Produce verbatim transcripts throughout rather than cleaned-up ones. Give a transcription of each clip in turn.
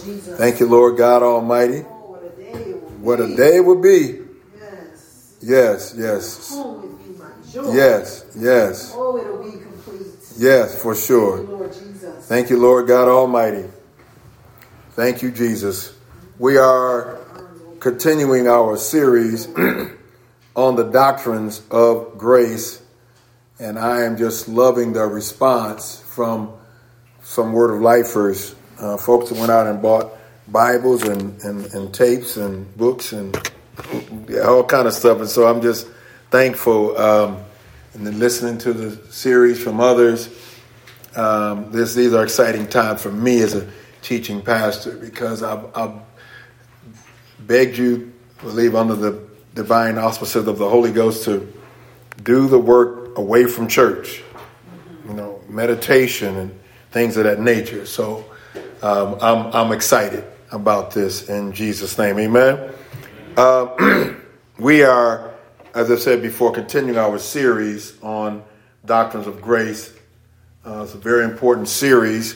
Jesus. Thank you, Lord God Almighty. Oh, what a day it will What be. a day it will be. Yes. Yes, yes. Home will be my joy. Yes, yes. Oh, it'll be complete. Yes, for sure. Thank you, Lord Jesus. Thank you, Lord God Almighty. Thank you, Jesus. We are continuing our series on the doctrines of grace, and I am just loving the response from some Word of Lifers, uh, folks that went out and bought Bibles and, and, and tapes and books and yeah, all kind of stuff. And so I'm just thankful, um, and then listening to the series from others. Um, this, these are exciting times for me as a teaching pastor, because I've, I've begged you, believe under the divine auspices of the Holy Ghost, to do the work away from church, you know, meditation and things of that nature. So um, I'm I'm excited about this in Jesus' name, amen. Uh, we are, as I said before, continuing our series on doctrines of grace. Uh, it's a very important series.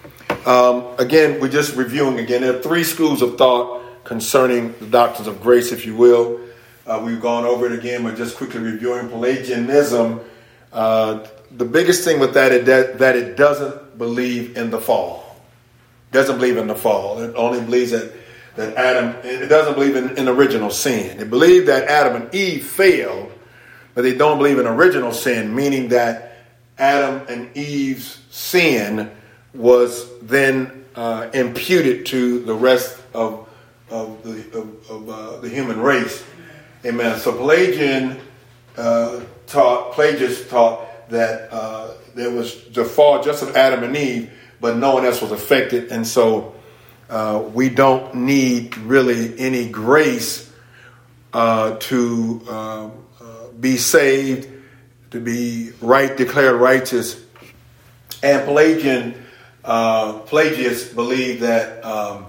Um, again, we're just reviewing again. There are three schools of thought concerning the doctrines of grace, if you will. Uh, we've gone over it again, but just quickly reviewing Pelagianism. Uh, the biggest thing with that is that, that it doesn't believe in the fall. Doesn't believe in the fall. It only believes that, that Adam, it doesn't believe in, in original sin. It believes that Adam and Eve failed, but they don't believe in original sin, meaning that Adam and Eve's sin was then uh, imputed to the rest of of the of, of uh, the human race. Amen. So Pelagian uh, taught, Pelagius taught that uh, there was the fall just of Adam and Eve, but no one else was affected, and so uh, we don't need really any grace uh, to uh, uh, be saved, to be right, declared righteous. And Pelagian, uh, Pelagius believed that um,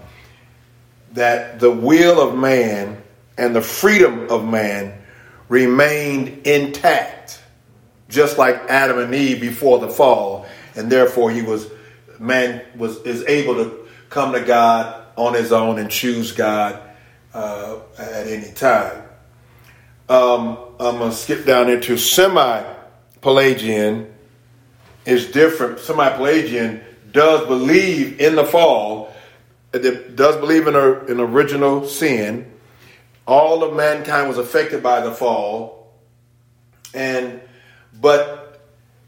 that the will of man and the freedom of man remained intact, just like Adam and Eve before the fall, and therefore he was man was is able to come to God on his own and choose God uh, at any time. Um, I'm going to skip down into semi-Pelagian. Is different. Semi-Pelagian does believe in the fall. It does believe in a, in original sin. All of mankind was affected by the fall, and but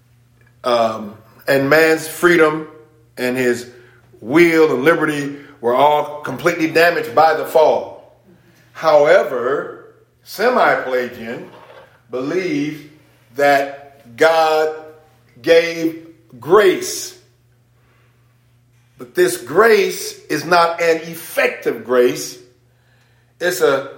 um, and man's freedom and his will and liberty were all completely damaged by the fall. However, semi-Pelagian believed that God gave grace. But this grace is not an effective grace. It's a,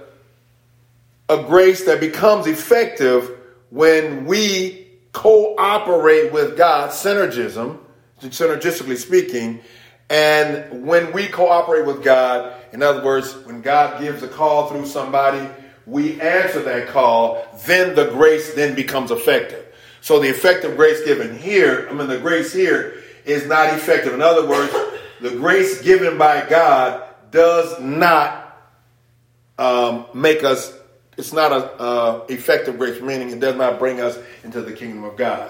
a grace that becomes effective when we cooperate with God, synergism, synergistically speaking. And when we cooperate with God, in other words, when God gives a call through somebody, we answer that call, then the grace then becomes effective. So the effective grace given here, I mean the grace here is not effective. In other words, the grace given by God does not um, make us, it's not a uh, effective grace, meaning it does not bring us into the kingdom of God.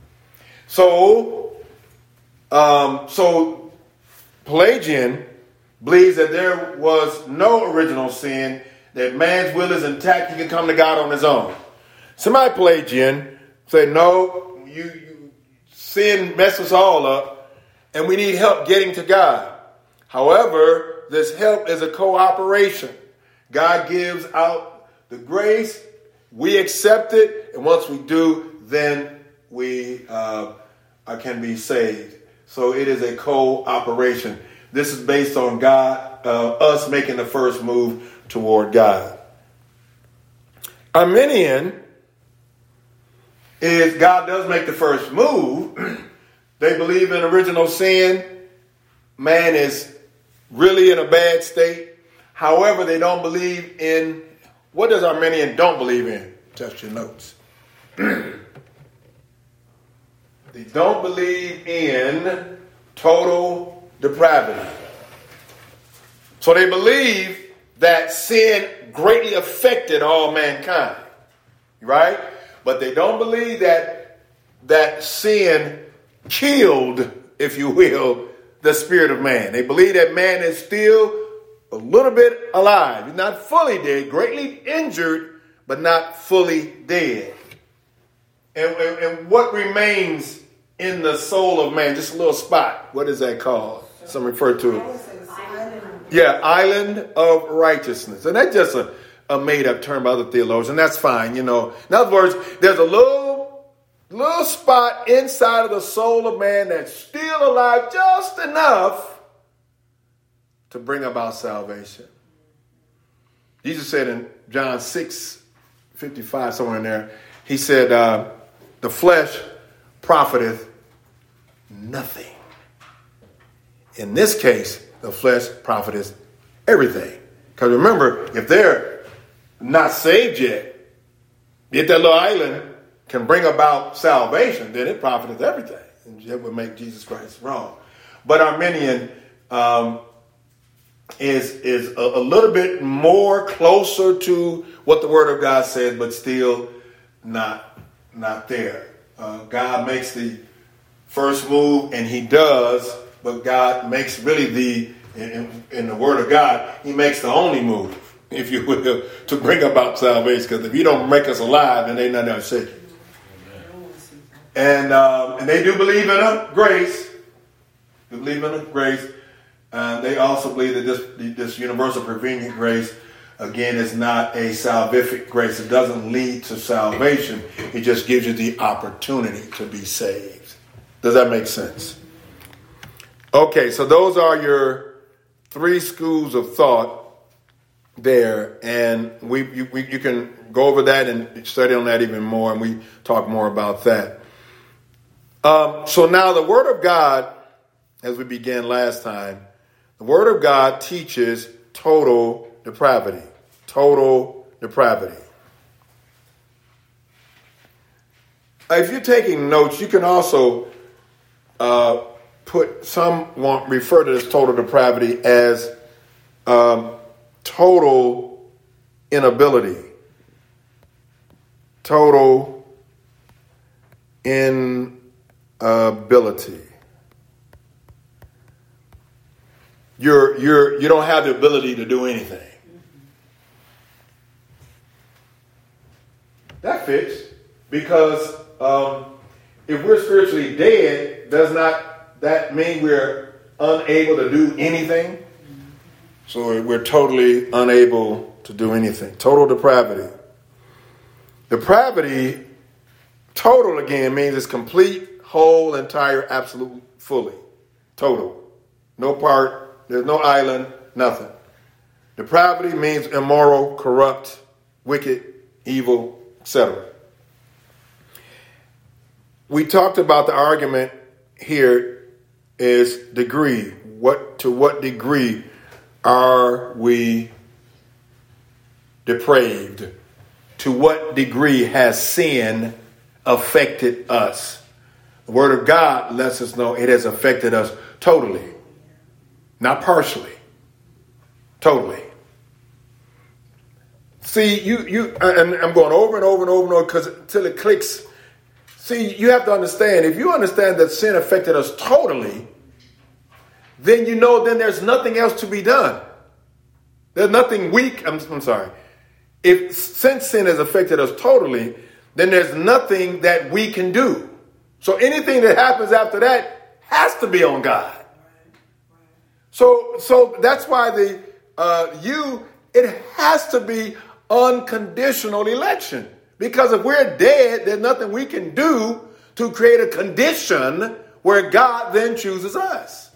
So, um, so Pelagian believes that there was no original sin, that man's will is intact, he can come to God on his own. Semi-Pelagian say, no, you, you sin messes us all up, and we need help getting to God. However, this help is a cooperation. God gives out the grace, we accept it, and once we do, then we uh, can be saved. So it is a cooperation. This is based on God, uh, us making the first move toward God. Arminian is God does make the first move. They believe in original sin. Man is really in a bad state. However, they don't believe in, what does Arminian don't believe in? Test your notes. They don't believe in total depravity. So they believe that sin greatly affected all mankind, right? But they don't believe that that sin killed, if you will, the spirit of man. They believe that man is still a little bit alive. He's not fully dead, greatly injured, but not fully dead. And, and, and what remains in the soul of man? Just a little spot. What is that called? Some refer to it. Yeah, island of righteousness. And that's just a, a made-up term by other theologians, and that's fine, you know. In other words, there's a little, little spot inside of the soul of man that's still alive just enough to bring about salvation. Jesus said in John six fifty-five, somewhere in there, he said, uh, the flesh profiteth nothing. In this case, the flesh profiteth everything. Because remember, if they're not saved yet, if that little island can bring about salvation, then it profiteth everything. And that would make Jesus Christ wrong. But Arminian um, is, is a, a little bit more closer to what the Word of God said, but still not, not there. Uh, God makes the first move, and he does, but God makes really the, in, in the Word of God, he makes the only move, if you will, to bring about salvation. Because if you don't make us alive, then ain't nothing else to say. And um, and they do believe in a grace. They believe in a grace. Uh, they also believe that this this universal prevenient grace, again, is not a salvific grace. It doesn't lead to salvation. It just gives you the opportunity to be saved. Does that make sense? Okay, so those are your three schools of thought there, and we you, we you can go over that and study on that even more, and we talk more about that. Um, so now the Word of God, as we began last time, the Word of God teaches total depravity. Total depravity. If you're taking notes, you can also uh, put some want refer to this total depravity as um, total inability. Total inability. You're you're you don't have the ability to do anything. That fits, because um, if we're spiritually dead, does not that mean we're unable to do anything? So we're totally unable to do anything. Total depravity. Depravity, total again, means it's complete, whole, entire, absolute, fully. Total. No part, there's no island, nothing. Depravity means immoral, corrupt, wicked, evil, et cetera. We talked about the argument here is degree. What to what degree are we depraved? To what degree has sin affected us? The Word of God lets us know it has affected us totally, not partially, totally. See, you, you, and I'm going over and over and over and over because until it clicks. See, you have to understand, if you understand that sin affected us totally, then you know then there's nothing else to be done. There's nothing weak. I'm, I'm sorry. If since sin has affected us totally, then there's nothing that we can do. So anything that happens after that has to be on God. So, so that's why the uh, you it has to be unconditional election. Because if we're dead, there's nothing we can do to create a condition where God then chooses us.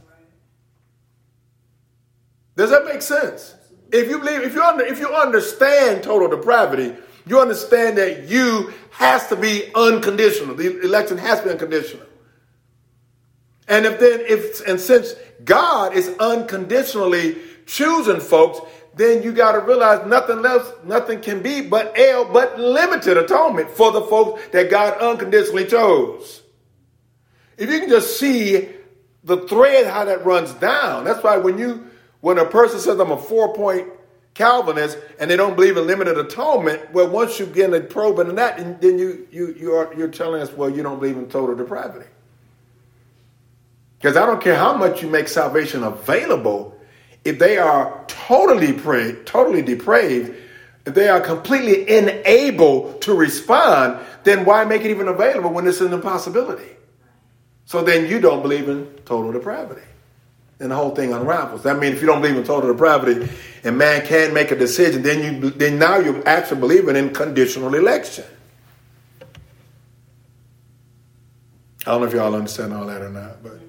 Does that make sense? If you believe, if you under, if you understand total depravity, you understand that you has to be unconditional. The election has to be unconditional. And if then if and since God is unconditionally choosing folks, then you got to realize nothing else, nothing can be but L, but limited atonement for the folks that God unconditionally chose. If you can just see the thread, how that runs down. That's why when you When a person says I'm a four-point Calvinist and they don't believe in limited atonement, well, once you get a probe into that, then you you you are you're telling us, well, you don't believe in total depravity. Because I don't care how much you make salvation available, if they are totally pra- totally depraved, if they are completely unable to respond, then why make it even available when it's an impossibility? So then you don't believe in total depravity. And the whole thing unravels. That means if you don't believe in total depravity and man can make a decision, then you then now you're actually believing in conditional election. I don't know if y'all understand all that or not, but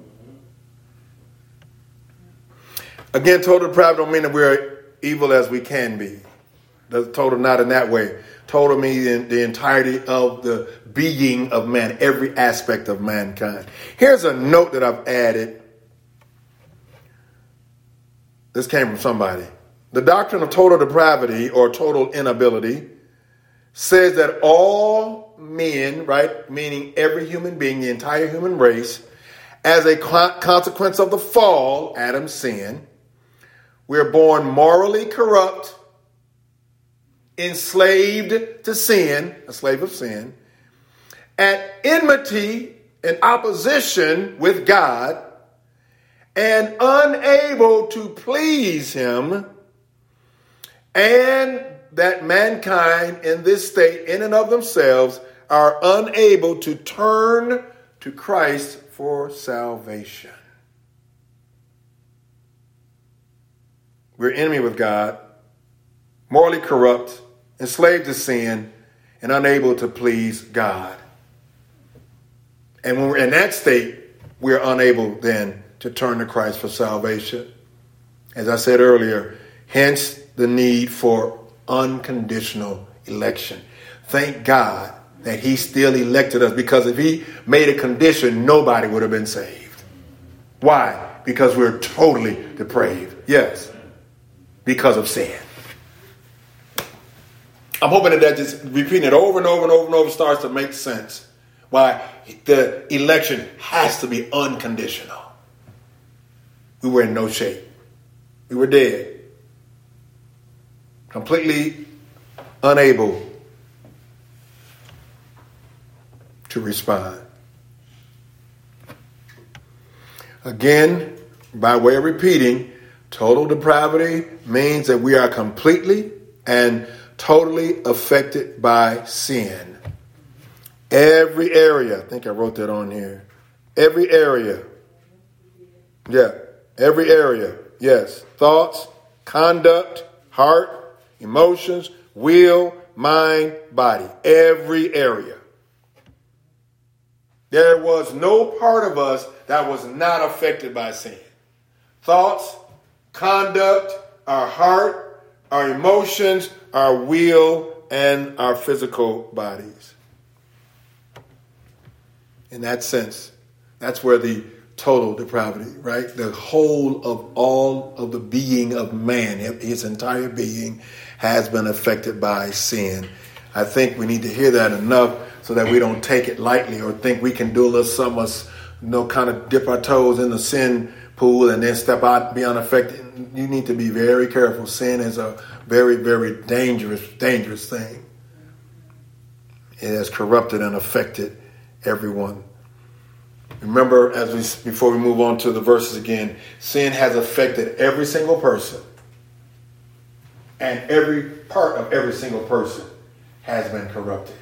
again, total depravity don't mean that we're evil as we can be. The total not in that way. Total means the, the entirety of the being of man, every aspect of mankind. Here's a note that I've added. This came from somebody. The doctrine of total depravity or total inability says that all men, right, meaning every human being, the entire human race, as a consequence of the fall, Adam's sin, we're born morally corrupt, enslaved to sin, a slave of sin, at enmity and opposition with God, and unable to please him, and that mankind in this state, in and of themselves, are unable to turn to Christ for salvation. We're enemy with God, morally corrupt, enslaved to sin, and unable to please God. And when we're in that state, we're unable then to turn to Christ for salvation. As I said earlier, hence the need for unconditional election. Thank God that he still elected us, because if he made a condition, nobody would have been saved. Why? Because we're totally depraved. Yes, because of sin. I'm hoping that that just repeating it over and over and over and over starts to make sense. Why the election has to be unconditional. We were in no shape. We were dead. Completely unable to respond. Again, by way of repeating, total depravity means that we are completely and totally affected by sin. Every area, I think I wrote that on here. Every area. Yeah, every area. Yes. Thoughts, conduct, heart, emotions, will, mind, body. Every area. There was no part of us that was not affected by sin. Thoughts, conduct, our heart, our emotions, our will, and our physical bodies. In that sense, that's where the total depravity, right? The whole of all of the being of man, his entire being, has been affected by sin. I think we need to hear that enough so that we don't take it lightly or think we can do a little something, you know, kind of dip our toes in the sin pool and then step out and be unaffected. You need to be very careful. Sin is a very, very dangerous, dangerous thing. It has corrupted and affected everyone. Remember, as we before we move on to the verses again, sin has affected every single person, and every part of every single person has been corrupted.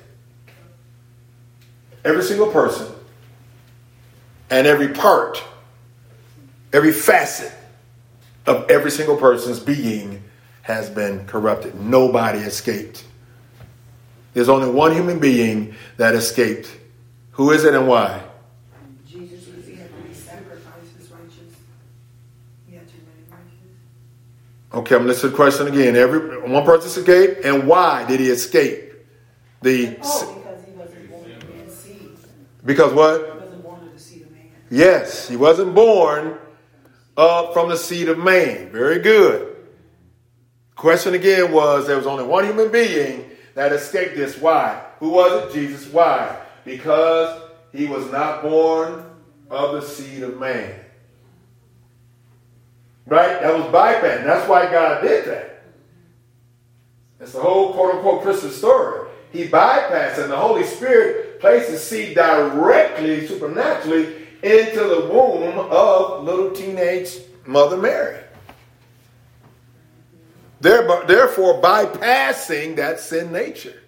Every single person and every part, every facet of every single person's being has been corrupted. Nobody escaped. There's only one human being that escaped. Who is it and why? Jesus, because he had to be sacrificed as righteous. He had to remain righteous. Okay, I'm listening to the question again. Every one person escaped, and why did he escape? The oh, because he wasn't born of man's seed. Because what? He wasn't born of the seed of man. Yes, he wasn't born uh, from the seed of man. Very good. Question again was, there was only one human being that escaped this. Why? Who was it? Jesus. Why? Because he was not born of the seed of man. Right? That was bypassed. That's why God did that. It's the whole quote-unquote Christian story. He bypassed, and the Holy Spirit placed the seed directly, supernaturally, into the womb of little teenage Mother Mary. Therefore, bypassing that sin nature.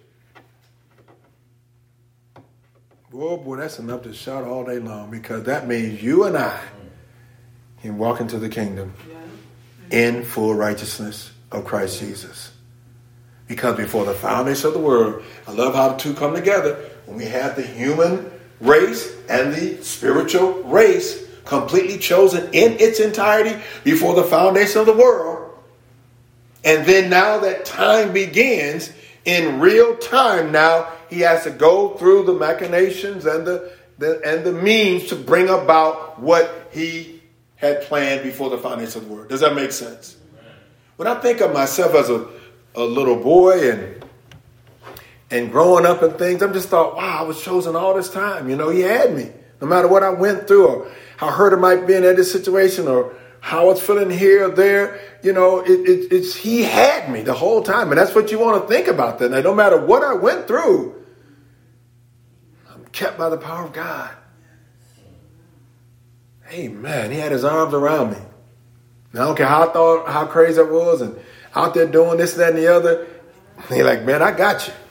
Boy, boy, that's enough to shout all day long, because that means you and I can walk into the kingdom in full righteousness of Christ Jesus. Because before the foundation of the world, I love how the two come together. When we have the human race and the spiritual race completely chosen in its entirety before the foundation of the world. And then now that time begins, in real time now, he has to go through the machinations and the, the and the means to bring about what he had planned before the foundation of the world. Does that make sense? When I think of myself as a, a little boy and and growing up and things, I'm just thought, wow, I was chosen all this time. You know, he had me. No matter what I went through or how hurt I might be in this situation or how I was feeling here or there, you know, it, it, it's he had me the whole time. And that's what you want to think about that. Now, no matter what I went through, I'm kept by the power of God. Amen. He had his arms around me. Now, I don't care how I thought, how crazy I was and out there doing this, that, and the other. He's like, man, I got you.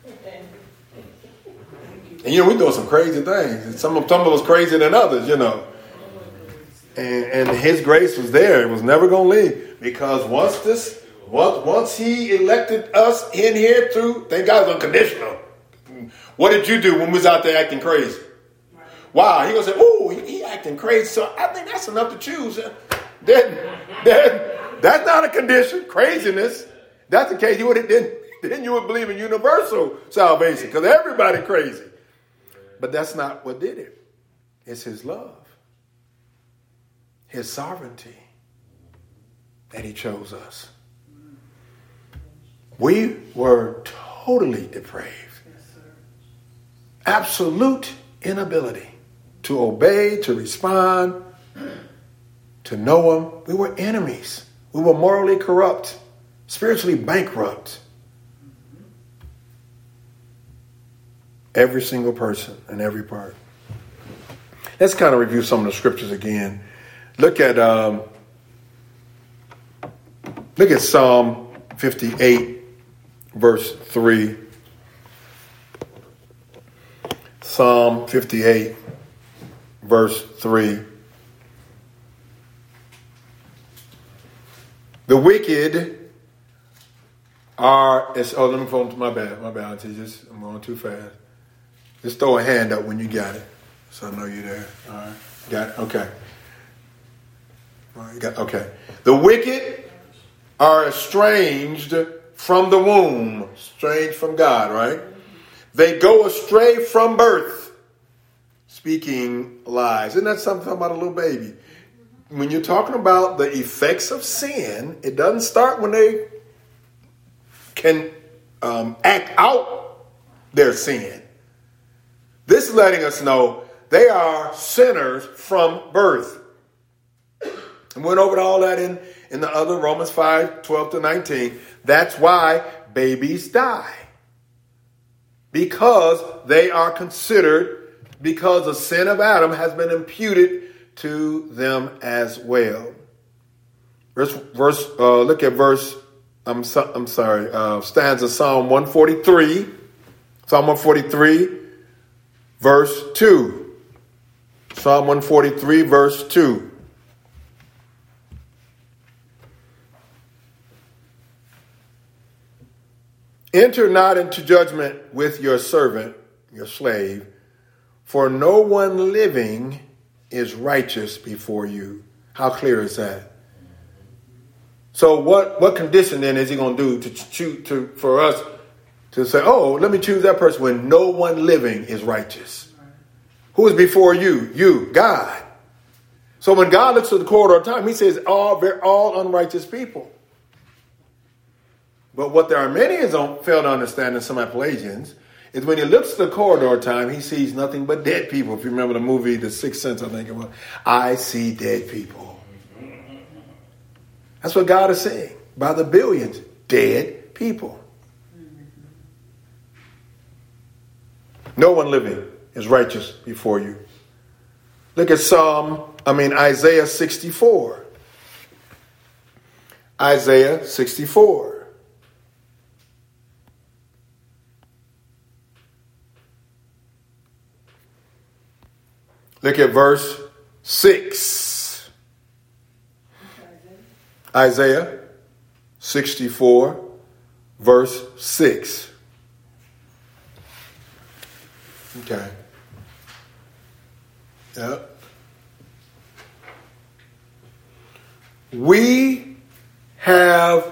And, you know, we doing some crazy things. And some of, some of us crazier than others, you know. And, and his grace was there. It was never going to leave. Because once this, once, once he elected us in here through, thank God it was unconditional. What did you do when we was out there acting crazy? Wow, he gonna say, "Oh, he, he acting crazy." So I think that's enough to choose. That, that, that's not a condition. Craziness. That's the case. You would then then you would believe in universal salvation because everybody crazy. But that's not what did it. It's his love, his sovereignty that he chose us. We were totally depraved, absolute inability to obey, to respond, to know him. We were enemies. We were morally corrupt, spiritually bankrupt. Every single person and every part. Let's kind of review some of the scriptures again. Look at um, look at Psalm fifty-eight, verse three. Psalm fifty-eight, verse three. The wicked are, it's, oh, let me phone to my bad, my bad, auntie, just, I'm going too fast. Just throw a hand up when you got it, so I know you're there. All right, got it, okay. All right, got, okay. The wicked are estranged from the womb, estranged from God, right? They go astray from birth, speaking lies. Isn't that something about a little baby? When you're talking about the effects of sin, it doesn't start when they can um, act out their sin. This is letting us know they are sinners from birth. And we went over all that in, in the other Romans five, twelve to nineteen. That's why babies die. Because they are considered, because the sin of Adam has been imputed to them as well. Verse, verse uh, look at verse, I'm, so, I'm sorry, uh, stanza Psalm one forty-three. Psalm one forty-three, verse two. Psalm one forty-three, verse two. Enter not into judgment with your servant, your slave, for no one living is righteous before you. How clear is that? So what, what condition then is he going to do to choose to for us to say, oh, let me choose that person when no one living is righteous? Who is before you? You, God. So when God looks at the corridor of time, he says, all, they're all unrighteous people. But what the Arminians don't fail to understand in some Pelagians is when he looks at the corridor time, he sees nothing but dead people. If you remember the movie The Sixth Sense, I think it was, I see dead people. That's what God is saying. By the billions, dead people. No one living is righteous before you. Look at Psalm, I mean Isaiah sixty-four. Isaiah sixty-four. Look at verse six. Isaiah sixty-four, verse six. Okay. Yep. We have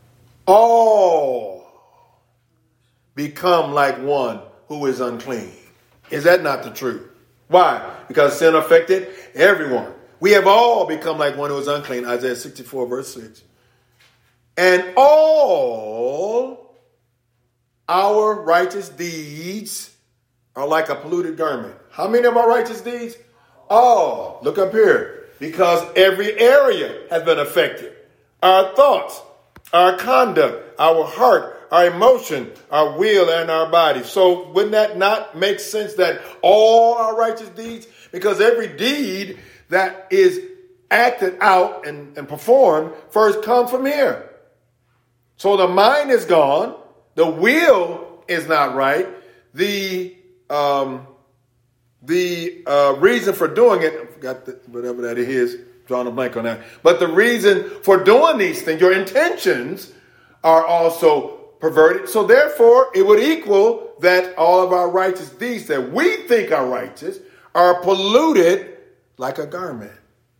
all become like one who is unclean. Is that not the truth? Why? Because sin affected everyone. We have all become like one who is unclean. Isaiah sixty-four, verse six. And all our righteous deeds are like a polluted garment. How many of our righteous deeds? All. Look up here. Because every area has been affected. Our thoughts, our conduct, our heart, our emotion, our will, and our body. So wouldn't that not make sense that all our righteous deeds, because every deed that is acted out and, and performed first comes from here. So the mind is gone. The will is not right. The um, the uh, reason for doing it, I forgot the, whatever that is, drawing a blank on that. But the reason for doing these things, your intentions are also perverted. So therefore, it would equal that all of our righteous deeds that we think are righteous are polluted like a garment.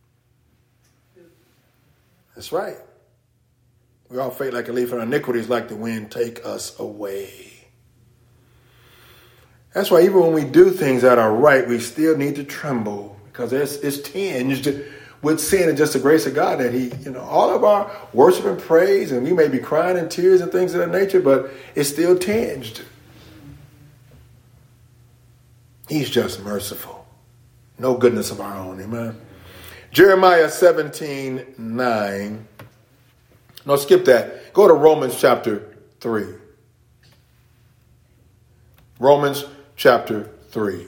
That's right. We all fade like a leaf, and our iniquities like the wind take us away. That's why even when we do things that are right, we still need to tremble, because it's, it's tinged with sin and just the grace of God that he, you know, all of our worship and praise, and we may be crying in tears and things of that nature, but it's still tinged. He's just merciful. No goodness of our own. Amen. Jeremiah seventeen nine. No, skip that. Go to Romans chapter three. Romans chapter three.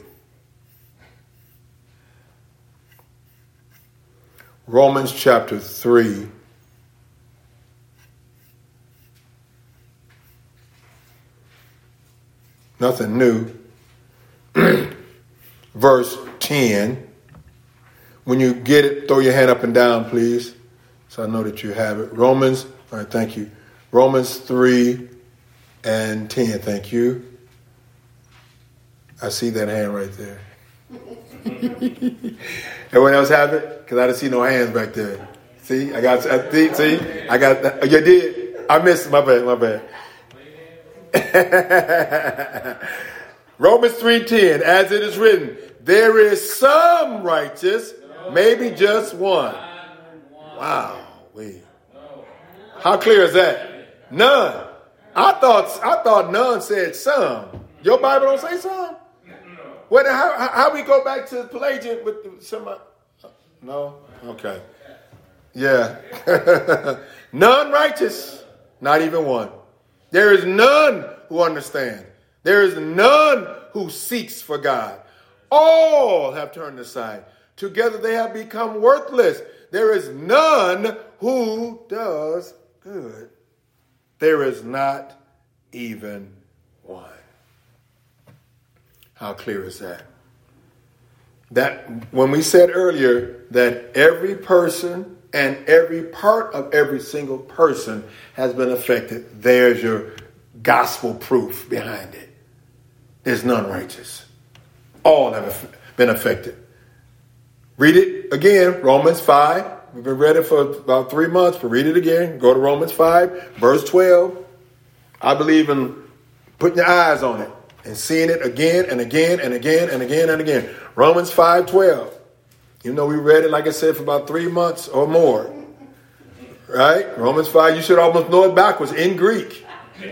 Romans chapter three. Nothing new. Verse ten. When you get it, throw your hand up and down, please, so I know that you have it. Romans, all right, thank you. Romans three and ten, thank you. I see that hand right there. Everyone else have it? Because I didn't see no hands back there. See, I got, I, see, I got, oh, you did? I missed, my bad, my bad. Romans three ten, as it is written, there is some righteous, maybe just one. Wow. Wait. How clear is that? None. I thought I thought none said some. Your Bible don't say some? What? How, how we go back to Pelagian with the, some? No? Okay. Yeah. None righteous. Not even one. There is none who understand. There is none who seeks for God. All have turned aside. Together they have become worthless. There is none who does good. There is not even one. How clear is that? That when we said earlier that every person and every part of every single person has been affected, there's your gospel proof behind it. There's none righteous. All have been affected. Read it again, Romans five. We've been read it for about three months, but read it again. Go to Romans five, verse twelve. I believe in putting your eyes on it and seeing it again and again and again and again and again. Romans five twelve. You know, we read it, like I said, for about three months or more. Right? Romans five, you should almost know it backwards in Greek.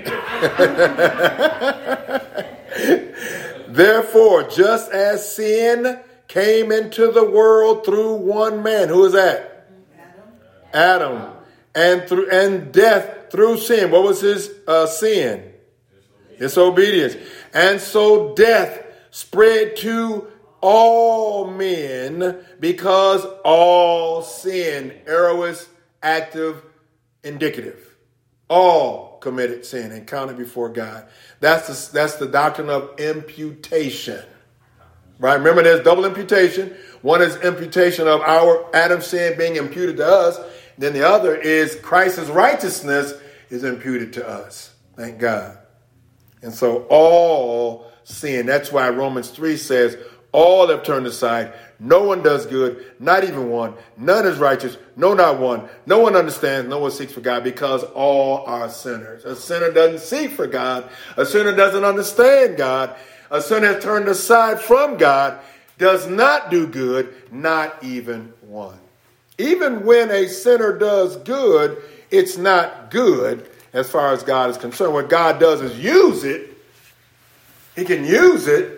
Therefore, just as sin came into the world through one man. Who is that? Adam. Adam. and through and death through sin. What was his uh, sin? Disobedience. And so death spread to all men because all sin. Aorist, active, indicative. All committed sin and counted before God. That's the, that's the doctrine of imputation. Right? Remember, there's double imputation. One is imputation of our Adam's sin being imputed to us. Then the other is Christ's righteousness is imputed to us. Thank God. And so all sin. That's why Romans three says, all have turned aside. No one does good, not even one. None is righteous, no, not one. No one understands, no one seeks for God, because all are sinners. A sinner doesn't seek for God. A sinner doesn't understand God. A sinner has turned aside from God, does not do good, not even one. Even when a sinner does good, it's not good as far as God is concerned. What God does is use it. He can use it,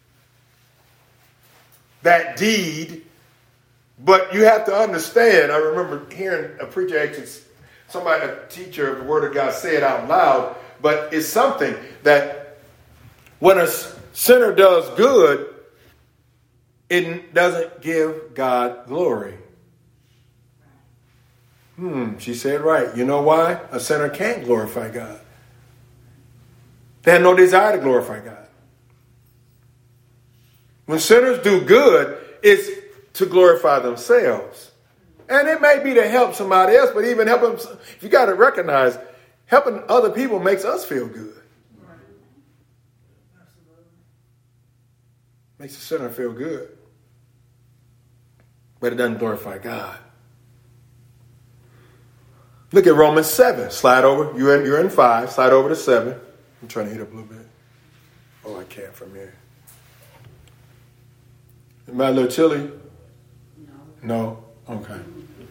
that deed, but you have to understand. I remember hearing a preacher, actually, somebody, a teacher of the Word of God, say it out loud, but it's something that when a sinner does good, it doesn't give God glory. Hmm, she said right. You know why? A sinner can't glorify God. They have no desire to glorify God. When sinners do good, it's to glorify themselves. And it may be to help somebody else, but even helping, you got to recognize, helping other people makes us feel good. Right. Absolutely. Makes the sinner feel good. But it doesn't glorify God. Look at Romans seven. Slide over. You're in, you're in five. Slide over to seven. I'm trying to hit up a little bit. Oh, I can't from here. Am I a little chilly? No. No? Okay.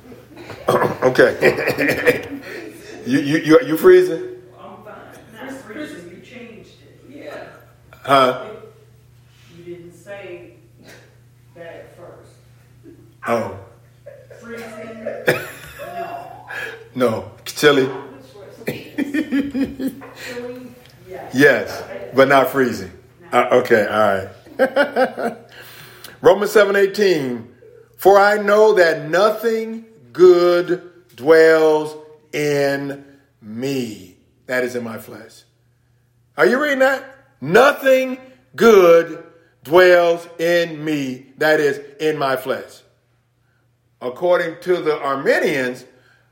Okay. you, you, you, you freezing? I'm fine. Not freezing. You changed it. Yeah. Huh? You didn't say that at first. Oh. Freezing? No. No. Chilly? Chilly? Yes. Yes, but not freezing. Uh, okay, all right. Romans seven eighteen. For I know that nothing good dwells in me. That is in my flesh. Are you reading that? Nothing good dwells in me. That is in my flesh. According to the Arminians,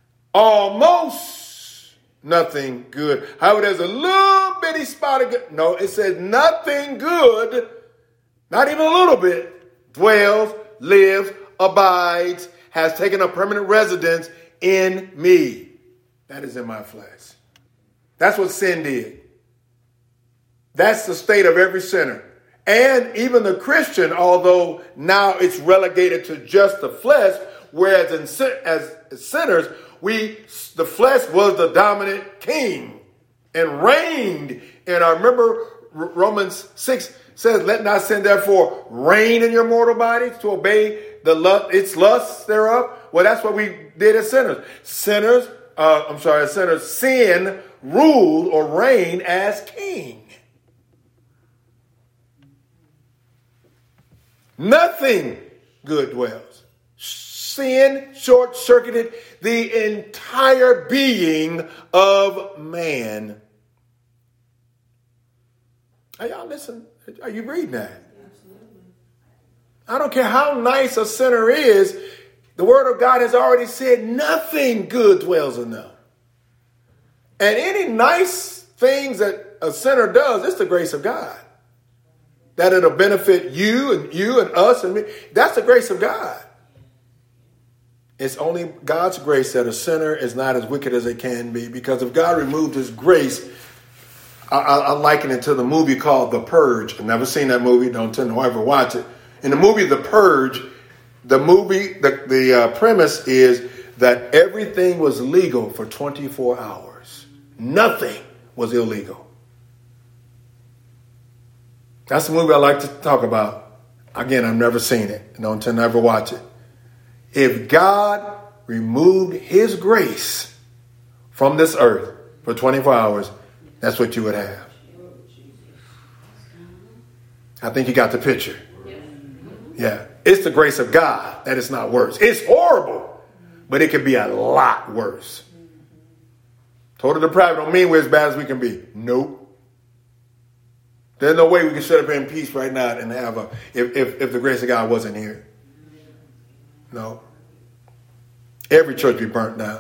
almost nothing good. However, there's a little bitty spot of good. No, it says nothing good, not even a little bit, dwells, lives, abides, has taken a permanent residence in me. That is in my flesh. That's what sin did. That's the state of every sinner. And even the Christian, although now it's relegated to just the flesh, whereas in sin, as sinners, we the flesh was the dominant king and reigned in our, remember Romans six says, let not sin therefore reign in your mortal bodies to obey the lust, its lusts thereof. Well, that's what we did as sinners. Sinners, uh, I'm sorry, as sinners, sin ruled or reigned as king. Nothing good dwells. Sin short-circuited the entire being of man. Are y'all listening? Are you reading that? Absolutely. I don't care how nice a sinner is. The word of God has already said nothing good dwells in them. And any nice things that a sinner does, it's the grace of God. That it'll benefit you and you and us and me. That's the grace of God. It's only God's grace that a sinner is not as wicked as they can be. Because if God removed his grace, I, I, I liken it to the movie called The Purge. I've never seen that movie. Don't tell no ever watch it. In the movie The Purge, the movie, the, the uh, premise is that everything was legal for twenty-four hours. Nothing was illegal. That's the movie I like to talk about. Again, I've never seen it. Don't tell never watch it. If God removed his grace, from this earth for twenty-four hours, that's what you would have. I think you got the picture. Yeah. It's the grace of God that it's not worse. It's horrible, but it could be a lot worse. Total depravity don't mean we're as bad as we can be. Nope. There's no way we can sit up here in peace right now and have a, if, if, if the grace of God wasn't here. No. Every church be burnt down.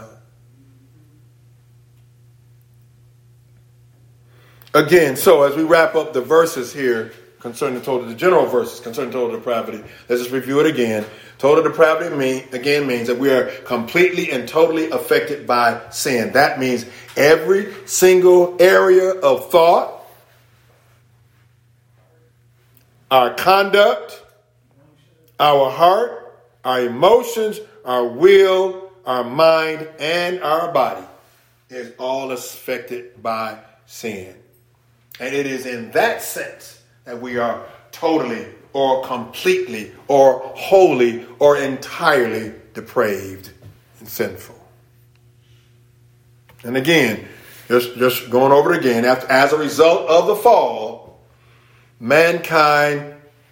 Again, so as we wrap up the verses here concerning total, the general verses concerning total depravity, let's just review it again. Total depravity mean, again means that we are completely and totally affected by sin. That means every single area of thought, our conduct, our heart, our emotions, our will, our mind, and our body is all affected by sin. And it is in that sense that we are totally or completely or wholly or entirely depraved and sinful. And again, just, just going over it again, after, as a result of the fall, mankind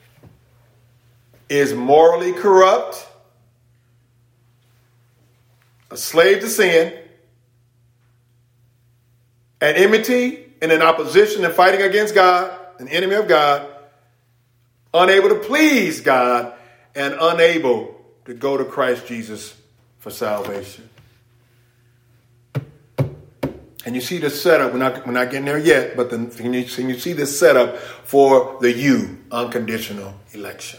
is morally corrupt, a slave to sin, at enmity and in opposition and fighting against God, an enemy of God, unable to please God, and unable to go to Christ Jesus for salvation. And you see this setup, we're not, we're not getting there yet, but the, can, you, can you see this setup for the you, unconditional election?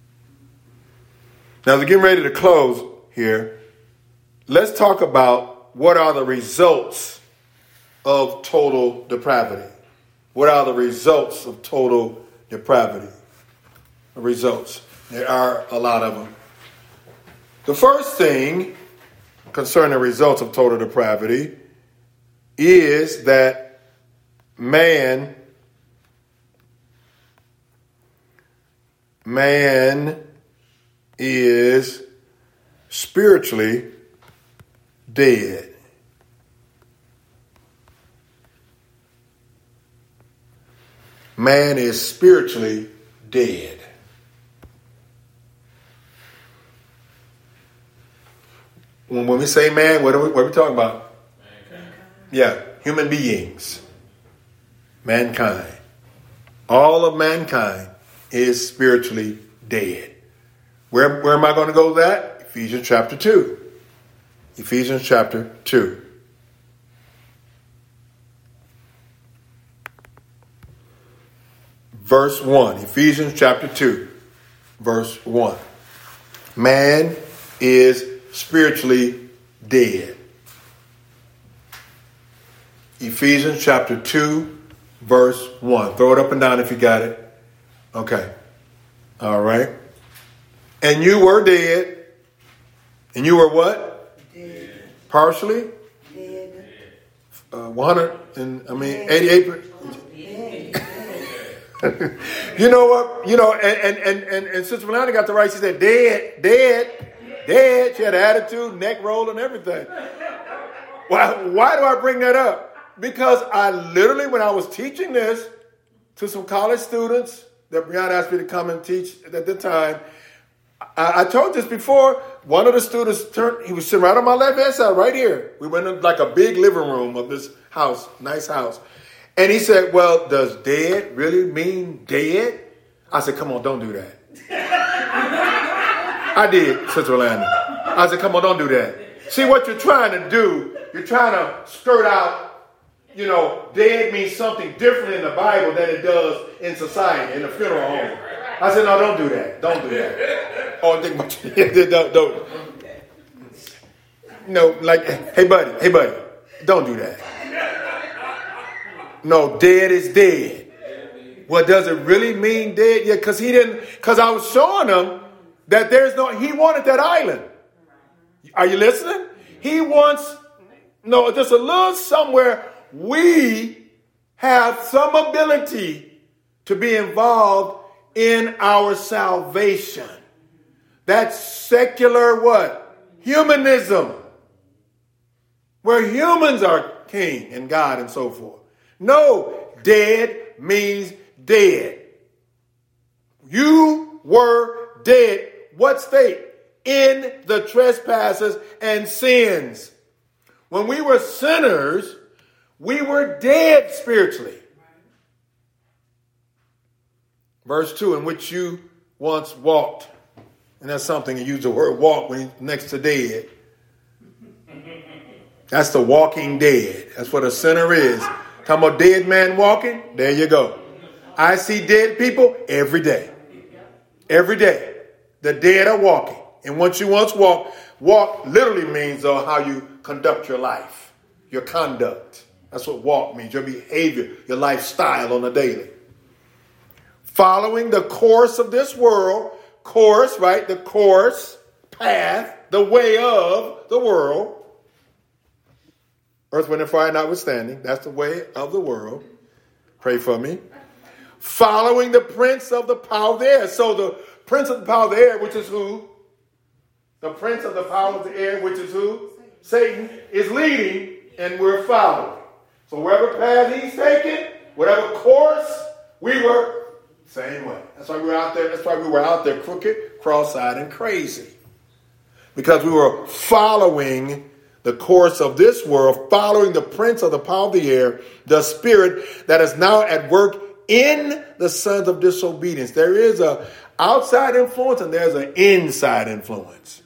Now, as we're getting ready to close here, let's talk about what are the results of total depravity. What are the results of total depravity? The results. There are a lot of them. The first thing concerning the results of total depravity is that man, man is spiritually dead. Man is spiritually dead. When, when we say man, what are we, what are we talking about? Mankind. Yeah, human beings. Mankind. All of mankind is spiritually dead. Where, where am I going to go with that? Ephesians chapter two. Ephesians chapter two. Verse one. Ephesians chapter two. Verse one. Man is spiritually dead. Ephesians chapter two, verse one. Throw it up and down if you got it. Okay. All right. And you were dead. And you were what? Dead. Partially? Dead. Uh, one hundred and, I mean, eighty-eight percent. Dead. You know what? You know, and, and, and, and, and Sister Melania got the right. She said, dead, dead, dead. She had an attitude, neck roll, and everything. Why, why do I bring that up? Because I literally, when I was teaching this to some college students that Brianna asked me to come and teach at the time, I, I told this before. One of the students turned, he was sitting right on my left hand side, right here. We went in like a big living room of this house, nice house. And he said, well, does dead really mean dead? I said, come on, don't do that. I did, Sister Orlando. I said, come on, don't do that. See, what you're trying to do, you're trying to skirt out, you know, dead means something different in the Bible than it does in society, in the funeral home. I said, no, don't do that. Don't do that. Oh, think about it. don't, don't. No, like, hey, buddy, hey, buddy, don't do that. No, dead is dead. Well, does it really mean dead? Yeah, because he didn't, because I was showing him that there's no, he wanted that island. Are you listening? He wants, no, just a little somewhere we have some ability to be involved in our salvation. That's secular what? Humanism. where humans are king and God and so forth. No, dead means dead. You were dead. What state? In the trespasses and sins. When we were sinners, we were dead spiritually. Verse two, in which you once walked. And that's something, you use the word walk when next to dead. That's the walking dead. That's what a sinner is. Talking about dead man walking, there you go. I see dead people every day. Every day. The dead are walking. And once you once walk, walk literally means uh, how you conduct your life, your conduct. That's what walk means, your behavior, your lifestyle on a daily. Following the course of this world, course, right? The course, path, the way of the world. Earth, wind, and fire notwithstanding. That's the way of the world. Pray for me. Following the prince of the power of the air. So the prince of the power of the air, which is who? The prince of the power of the air, which is who? Satan, is leading, and we're following. So wherever path he's taking, whatever course, we were same way. That's why we were out there. That's why we were out there crooked, cross-eyed, and crazy. Because we were following the course of this world, following the prince of the power of the air, the spirit that is now at work in the sons of disobedience. There is a outside influence and there's an inside influence.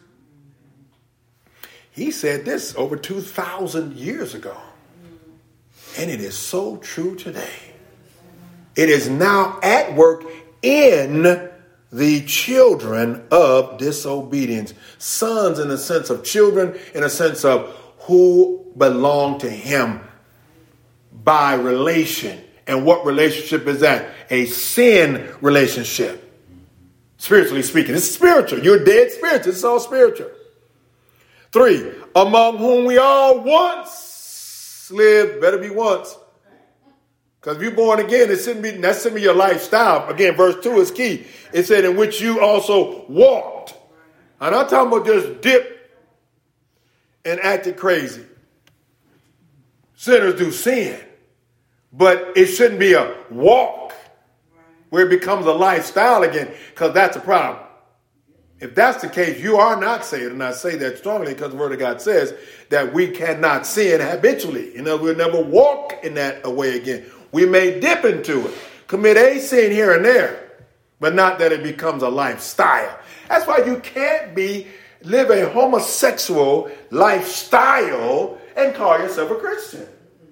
He said this over two thousand years ago. And it is so true today. It is now at work in the children of disobedience. Sons in the sense of children, in a sense of who belong to him by relation. And what relationship is that? A sin relationship. Spiritually speaking. It's spiritual. You're dead spiritual. It's all spiritual. Three, among whom we all once lived. Better be once. Because if you're born again, it shouldn't be, that shouldn't be your lifestyle. Again, verse two is key. It said, in which you also walked. I'm not talking about just dipped and acted crazy. Sinners do sin. But it shouldn't be a walk where it becomes a lifestyle again, because that's a problem. If that's the case, you are not saved. And I say that strongly because the word of God says that we cannot sin habitually. You know, we'll never walk in that way again. We may dip into it, commit a sin here and there, but not that it becomes a lifestyle. That's why you can't be live a homosexual lifestyle and call yourself a Christian.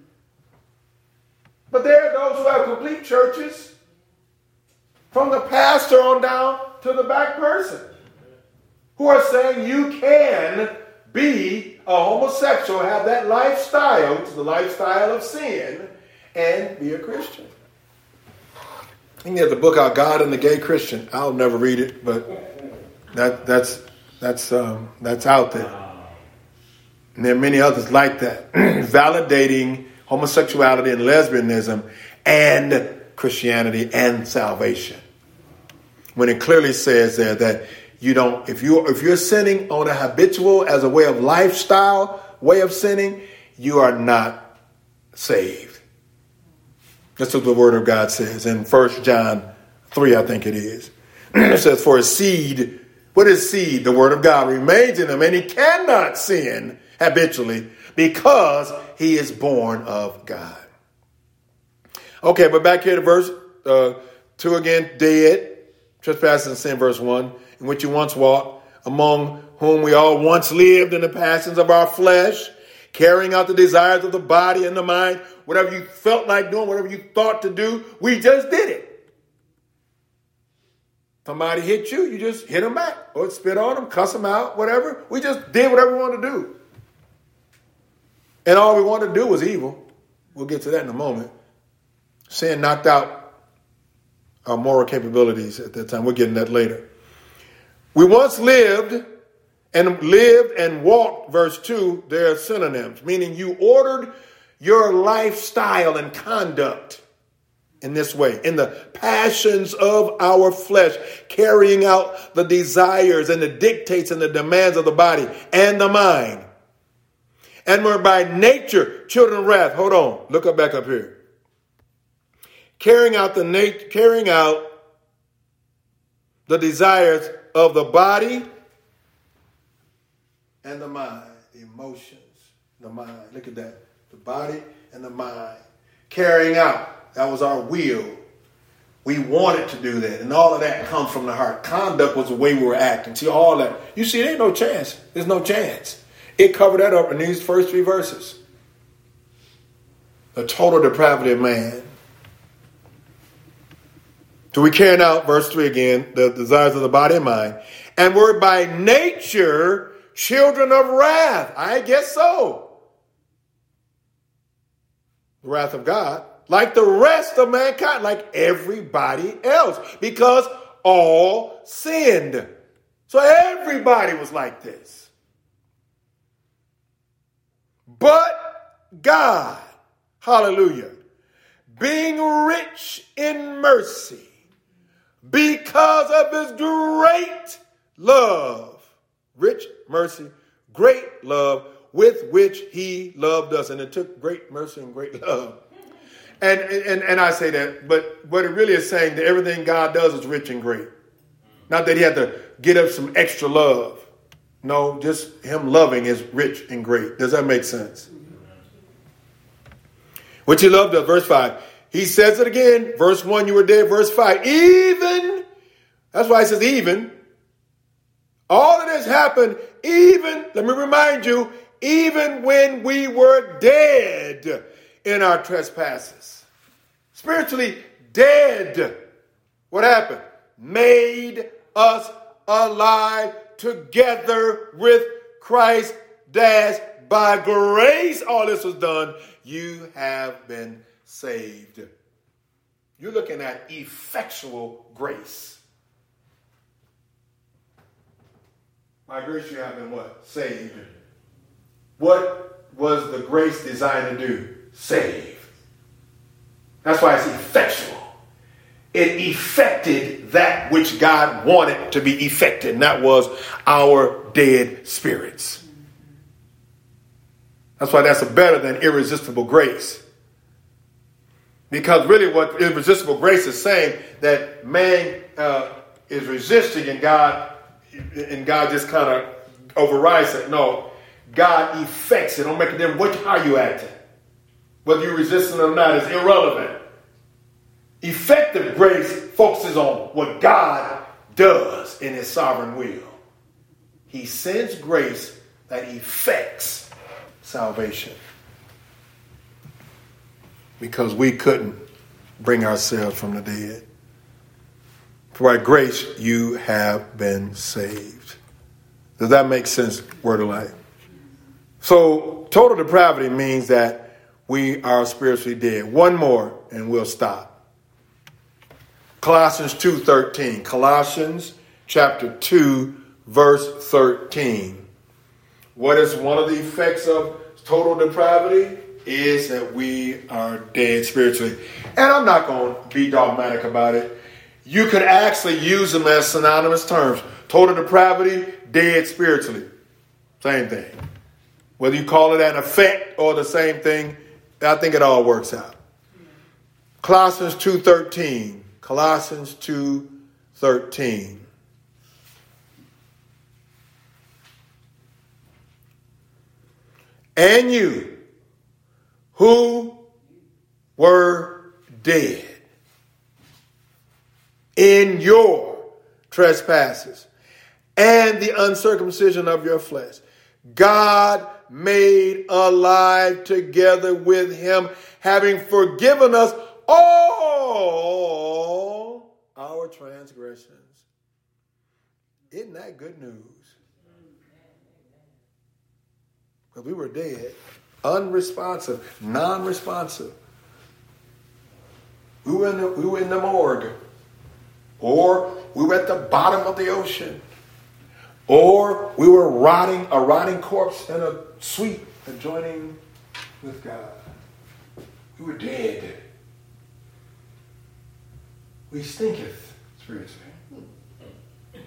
But there are those who have complete churches, from the pastor on down to the back person, who are saying you can be a homosexual, have that lifestyle, which is the lifestyle of sin, and be a Christian. You can get the book out, God and the Gay Christian. I'll never read it, but that that's that's um, that's out there. And there are many others like that, validating homosexuality and lesbianism and Christianity and salvation. When it clearly says there that you don't, if you if you're sinning on a habitual as a way of lifestyle, way of sinning, you are not saved. That's what the word of God says in First John three, I think it is. It says, for a seed, what is seed? The word of God remains in him, and he cannot sin habitually because he is born of God. Okay, but back here to verse uh, two again, dead, trespasses and sin, verse one, in which you once walked, among whom we all once lived in the passions of our flesh, carrying out the desires of the body and the mind. Whatever you felt like doing, whatever you thought to do, we just did it. Somebody hit you, you just hit them back. Or spit on them, cuss them out, whatever. We just did whatever we wanted to do. And all we wanted to do was evil. We'll get to that in a moment. Sin knocked out our moral capabilities at that time. We'll get into that later. We once lived and lived and walked, verse two, they're synonyms, meaning you ordered your lifestyle and conduct in this way, in the passions of our flesh, carrying out the desires and the dictates and the demands of the body and the mind. And were by nature children of wrath. Hold on. Look up back up here. Carrying out the nat- carrying out the desires of the body and the mind. The emotions, the mind. Look at that. The body and the mind. Carrying out. That was our will. We wanted to do that. And all of that comes from the heart. Conduct was the way we were acting. See, all that. You see, there ain't no chance. There's no chance. It covered that up in these first three verses. The total depravity of man. So we carrying out, verse three again, the desires of the body and mind. And were by nature children of wrath. I guess so. The wrath of God. Like the rest of mankind. Like everybody else. Because all sinned. So everybody was like this. But God, hallelujah, being rich in mercy, because of his great love, rich mercy, great love, with which he loved us. And it took great mercy and great love. And, and, and I say that, but what it really is saying that everything God does is rich and great. Not that he had to get up some extra love. No, just him loving is rich and great. Does that make sense? Which he loved us. Verse five. He says it again. Verse one, you were dead. Verse five. Even. That's why he says even. All of this happened even, let me remind you, even when we were dead in our trespasses. Spiritually dead. What happened? Made us alive together with Christ. Dash by grace. All this was done. You have been saved. You're looking at effectual grace. By grace you have been what? Saved. What was the grace designed to do? Save. That's why it's effectual. It effected that which God wanted to be effected, and that was our dead spirits. That's why that's a better than irresistible grace. Because really what irresistible grace is saying, that man uh, is resisting and God, and God just kind of overrides it. No, God effects it. Don't make a difference which, how you acting. Whether you're resisting or not is irrelevant. Effective grace focuses on what God does in his sovereign will. He sends grace that effects salvation. Because we couldn't bring ourselves from the dead. For by grace you have been saved. Does that make sense, word of life? So total depravity means that we are spiritually dead. One more and we'll stop. Colossians two thirteen. Colossians chapter two verse thirteen. What is one of the effects of total depravity? Is that we are dead spiritually. And I'm not going to be dogmatic about it. You could actually use them as synonymous terms. Total depravity, dead spiritually. Same thing. Whether you call it an effect or the same thing, I think it all works out. Colossians two thirteen. Colossians two thirteen. And you who were dead in your trespasses and the uncircumcision of your flesh, God made alive together with him, having forgiven us all our transgressions. Isn't that good news? Because we were dead, unresponsive, non-responsive. We were in the, we were in the morgue. Or we were at the bottom of the ocean. Or we were rotting, a rotting corpse in a suite adjoining with God. We were dead. We stinketh, spiritually.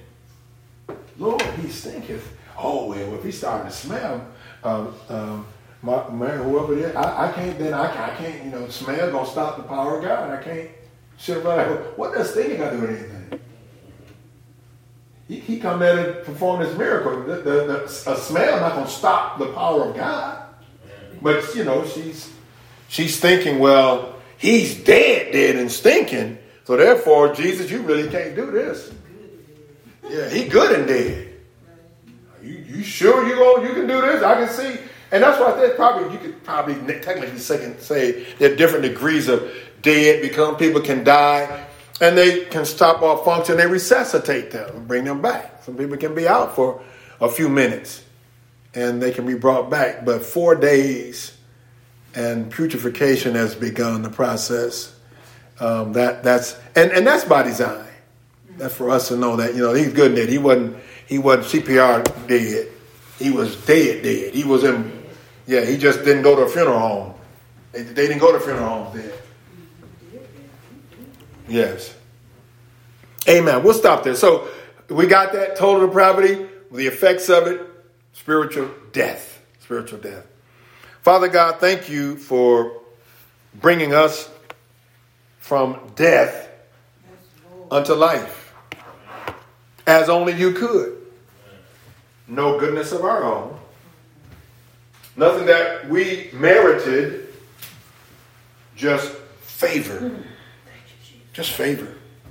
Lord, he stinketh. Oh, well, if he's starting to smell, um, um, My, man, whoever it is, I, I can't, then I, I can't, you know, smell gonna stop the power of God. I can't sit around. What does thinking got to do with anything? He, he come there to perform this miracle. The, the, the, a smell not gonna stop the power of God. But, you know, she's she's thinking, well, he's dead, dead and stinking. So therefore, Jesus, you really can't do this. Yeah, he good and dead. You you sure you go? You can do this? I can see. And that's why I said probably you could probably technically say, say there are different degrees of dead because people can die and they can stop all function. They resuscitate them and bring them back. Some people can be out for a few minutes and they can be brought back. But four days and putrefaction has begun the process. Um, that that's and, and that's by design. That's for us to know that, you know, he's good and dead. He wasn't he wasn't C P R dead. He was dead, dead. He was in, yeah, he just didn't go to a funeral home. They, they didn't go to funeral homes then. Yes. Amen. We'll stop there. So we got that total depravity, the effects of it, spiritual death. Spiritual death. Father God, thank you for bringing us from death unto life, as only you could. No goodness of our own. Nothing that we merited. Just favor. Just favor.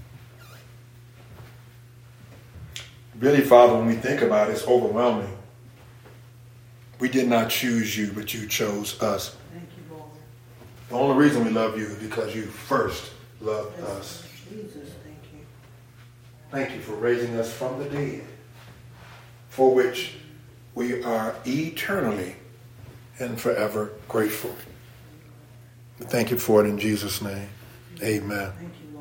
Really, Father, when we think about it, it's overwhelming. We did not choose you, but you chose us. Thank you, Lord. The only reason we love you is because you first loved us. Jesus, thank you. Thank you for raising us from the dead, for which we are eternally and forever grateful. Thank you for it in Jesus' name. Amen. Thank you.